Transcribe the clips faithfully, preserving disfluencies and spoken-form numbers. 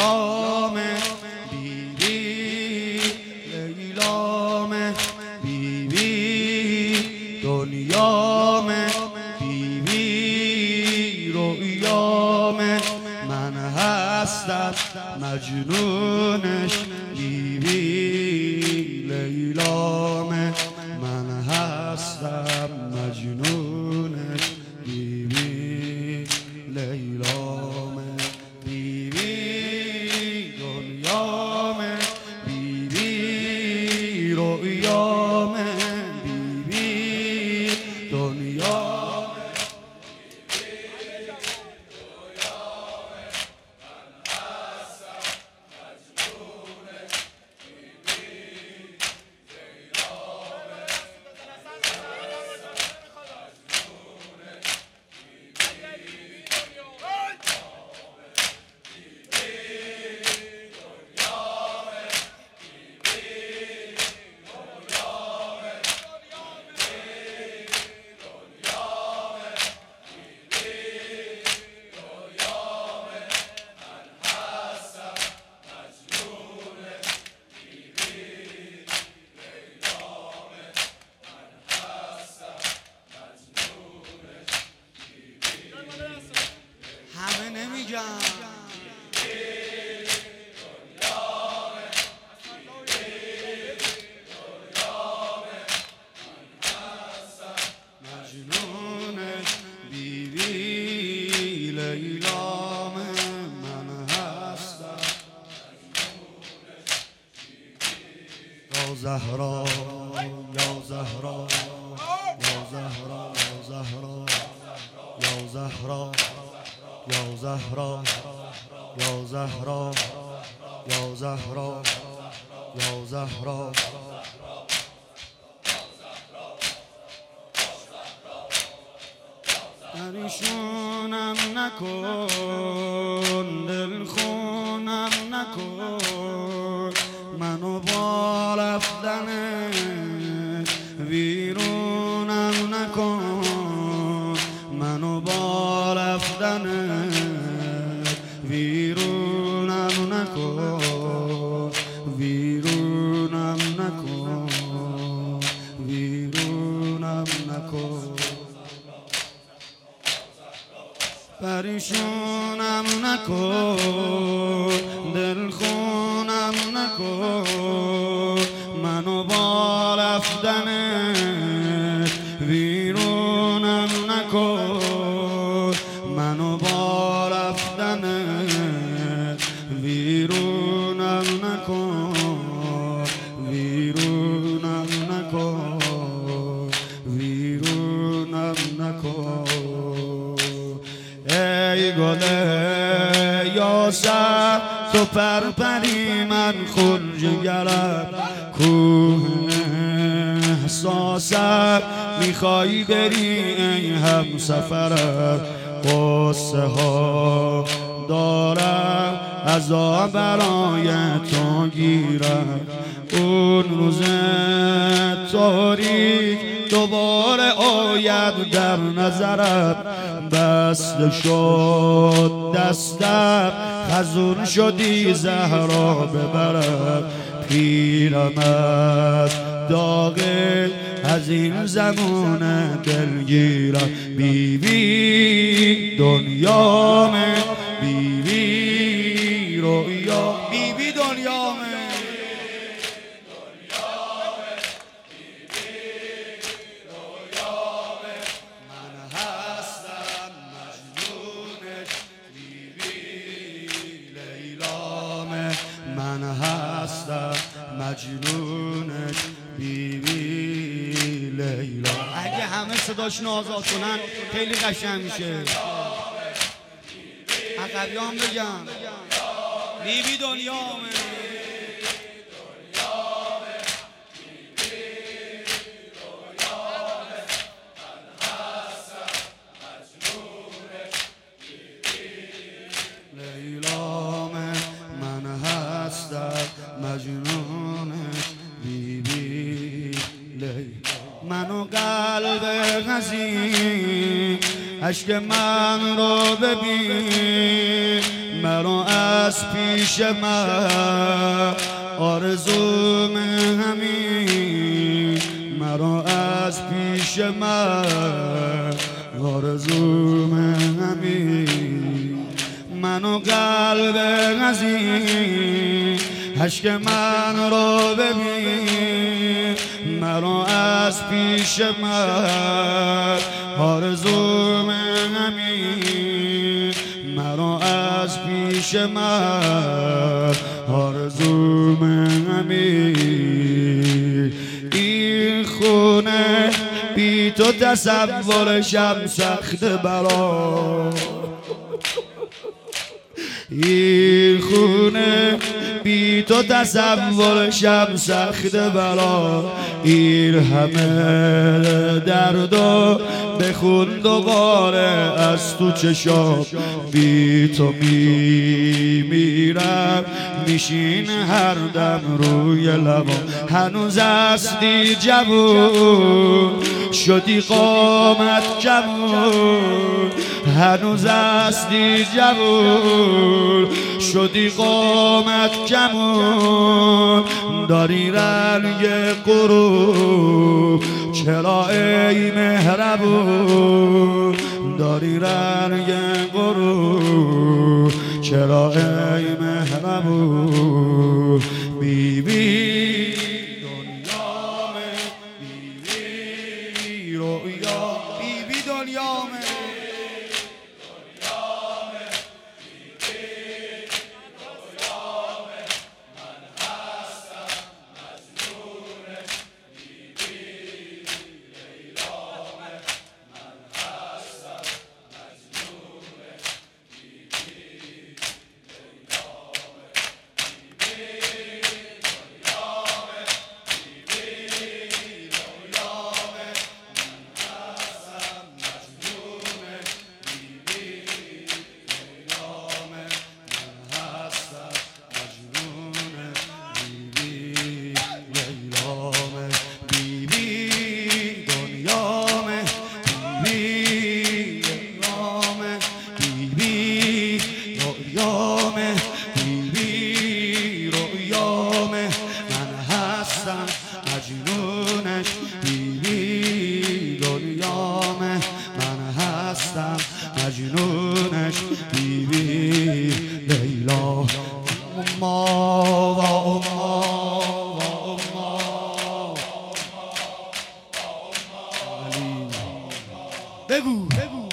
دنیام بیبی لیلام بیبی دنیام بیبی رویام من هستم مجنونش بیبی لیلام من هستم مجنونش بیبی لیلام بیبی دنیام بیبی رویام بیبی دنیام همه نمیگم مجنونش بیبی لیلام من هستم یا زهرا یا زهرا یا زهرا یا زهرا یا زهرا یا زهرا یا زهرا یا زهرا پریشونم نکن دل خونم نکن منو با رفتنت ویرونم نکن منو با رفتنت ویرونم نکن ویرونم نکن ویرونم نکن پریشونم نکن دل خونم نکن منو با رفتنت ویرونم نکن منو با رفتنت ویرونم نکن ویرونم نکن ویرونم نکن ای گل یاسر تو پرپری من خونجگرم کوه احساسم میخوایی بری ای همسفرم قصه ها دارم عزا برای تو گیرم اون روز تاریک دوباره آید در نظرم بسته شد دستم خزون شدی زهرا ببرم پیرم از داغ از این زمان دلگیرم بیبی دنیام بیبی رویا بیبی دنیام من هستم مجنونش بیبی لیلا. اگه همه صداشون آزاد کنن خیلی قشنگ میشه. عقبیام بگم بیبی دنیامه. مجنونش بیبی لیلا. منو قلب حزین اشک من رو ببین، مرا از پیش من آرزوم همین مرا از پیش من آرزوم همین منو قلب عزیز عشق من رو ببین مرا از پیش من آرزوم همین مرا از پیش من آرزوم همین این خونه بی تو تصورشم سخت برا این خونه بی تو تصورشم سخت بلا این همه درد و بخون دوباره از تو چشام بی تو میمیرم میشین هر دم روی لبام هنوز هستی جوون شدی قامت جوون هنوز هستی جوون شدی قامت جوون داری رنگ غروب چرا ای مهربون داری رنگ غروب چرا ای مهربون بی بی دنیامه بی بی رویا بی بی دنیامه مجنونش بی بی دنیامه من هستم مجنونش بی بی لیلا ما و ما بگو بگو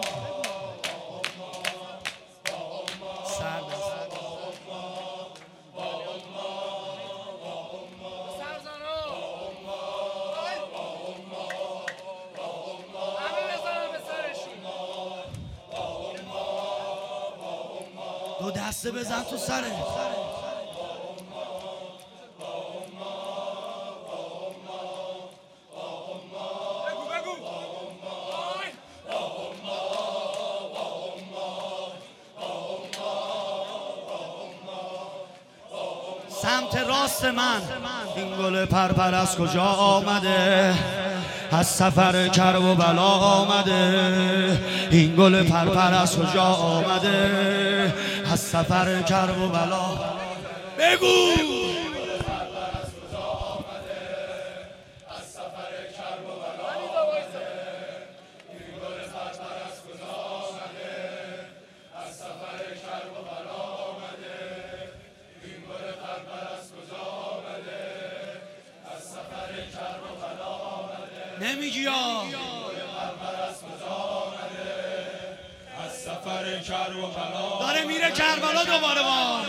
دو دسته بزن تو سره سمت راست من این گل پرپر از کجا آمده از سفر کرب و بلا آمده این گل پرپر از کجا آمده از سفر کرب و بلا بگو نمیگی یا از سفر کربلا داره میره کربلا دوباره با از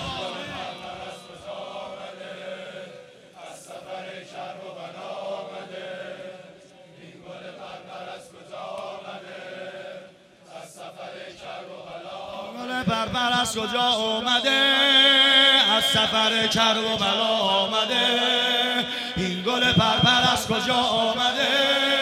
سفر کربلا آمده این گل پرپر از کجا آمده از سفر کربلا گل پرپر از کجا آمده از سفر کربلا آمده این گل پرپر از کجا آمده